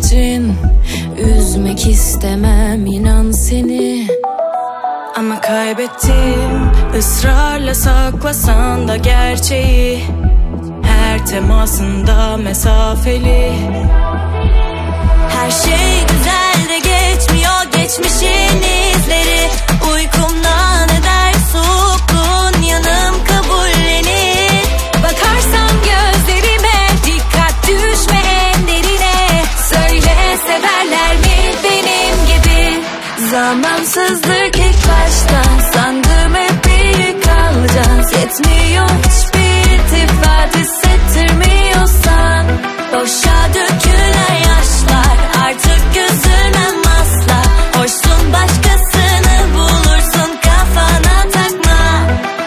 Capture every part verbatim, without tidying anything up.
için üzmek istemem inan seni. Ama kaybettim, ısrarla saklasan da gerçeği. Her temasında mesafeli. Her şey güzel de geçmiyor geçmişin izleri. Uykumdan eder soğukluğun yanım kabullenir. Bakarsan gözlerime dikkat düşme en derine. Söyle severler mi benim gibi? Zamansızlık ilk baştan, sandım hep iyi kalacağız. Yetmiyor hiçbir iltifat hissettirmiyorsan. Boşa dökülen yaşlar, artık üzülmem asla. Hoşsun başkasını bulursun, kafana takma.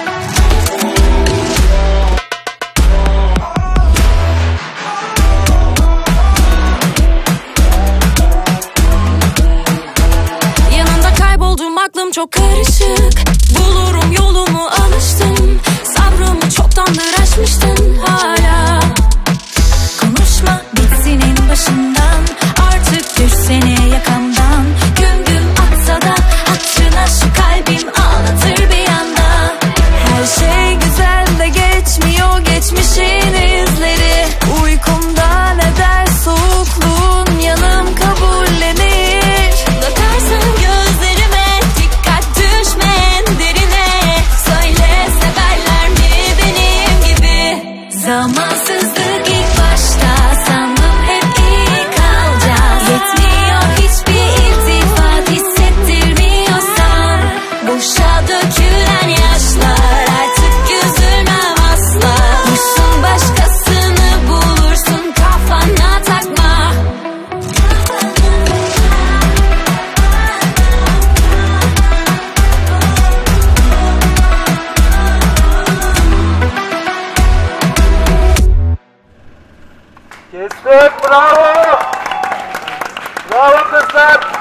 Yanında kayboldum, aklım çok karışık. Bulurum yolumu, alıştım. Sabrımı çoktandır aşmıştın hala. Konuşma bitsin en başından. Artık düşsene yakamdan. Güm güm atsa da hatırına şu kalbim ağlatır bir anda. Her şey güzel de geçmiyor geçmişin izleri. Uykumda eder soğukluğun yanım kabullenir. Bakarsan gözlerime dikkat düşme en derine. Söyle severler mi benim gibi? Zamansızlık ilk başta, sandım hep iyi kalacağız. Yetmiyor hiçbir iltifat hissettirmiyorsan. Boşa dökülen yaşlar, artık üzülmem asla. Hoşsun başkasını bulursun, kafana takma. Kestik, bravo! Bravo kızlar!